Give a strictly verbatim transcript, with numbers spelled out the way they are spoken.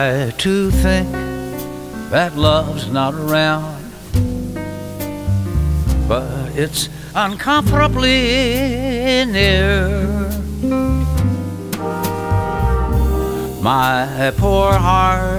try to think that love's not around, but it's uncomfortably near. My poor heart